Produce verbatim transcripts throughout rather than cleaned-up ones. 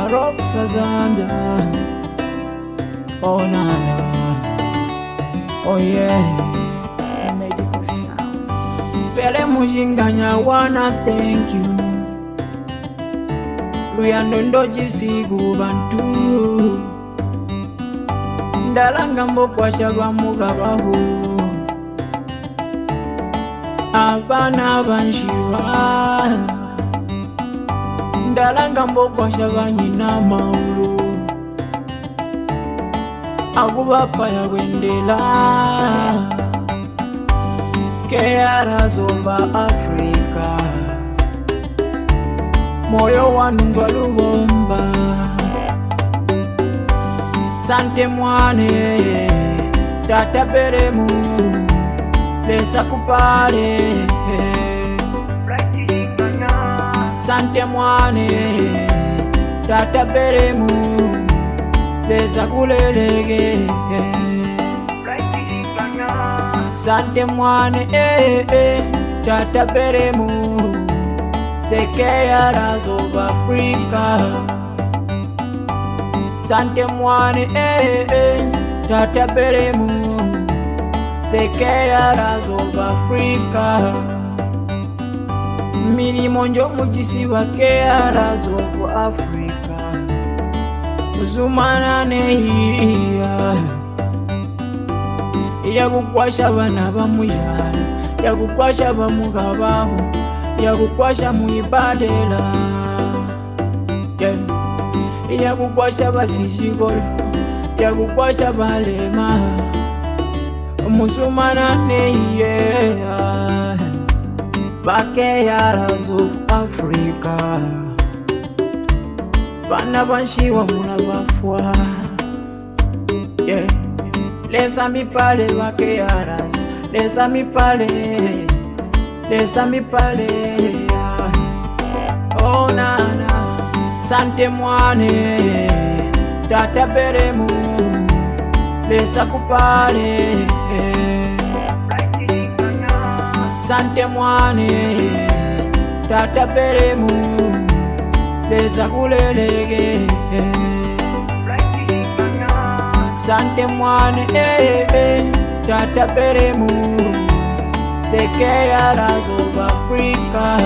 rocks Zambia. Oh na na, oh yeah. Medical sounds. Pele mujinganya wanna thank you. Luyando ndoji sigu bantu. Ndalanga mbokwa shaba mugabahu. Abana banshiwa. Ndalanga mbokwa shaba nyina maulu. Agubapa ya wendela. Kearas over Africa. Moyo wanunga lubomba. Sante mwane tata beremu lesa kupale. Sante mwane tata beremu lesa kulelege. Sante mwane eh eh tata beremu the Kearas of Africa. Sante mwane eh eh tata beremu the Kearas of Africa. Milimo njo mujisi wa Kearas of Africa. Uzumana nehiya yagukwasha bana bamujana, yagukwasha bamugabaho, yagukwasha muibadela, yeah. Yagukwasha basijigolo, yagukwasha balema, musumana neye Kearas of Africa. Bana banshiwa muna bafwa, yeah. Lesa mi pale va Kearas, lesa mi pale, lesa mi pale. Oh na na, sante mwane tata beremu lesa kupale. Sante mwane tata beremu lesa kulelege. Sante mwane eh eh tata beremu the Kearas of Africa.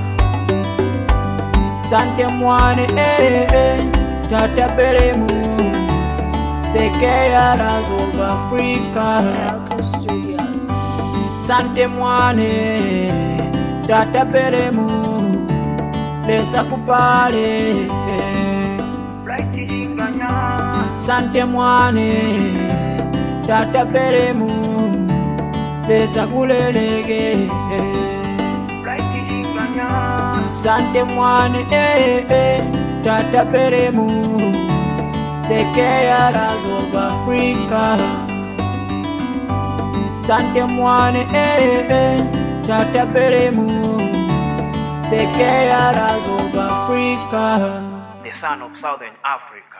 Sante mwane eh eh tata beremu the Kearas of Africa. Medical Studios. Sante mwane tata beremu lesa kupale. Sante mwane tata beremu lesa kulelege. Sante mwane eh eh tata beremu the Kearas of Africa. Sante mwane eh eh tata beremu the Kearas of Africa. The son of Southern Africa.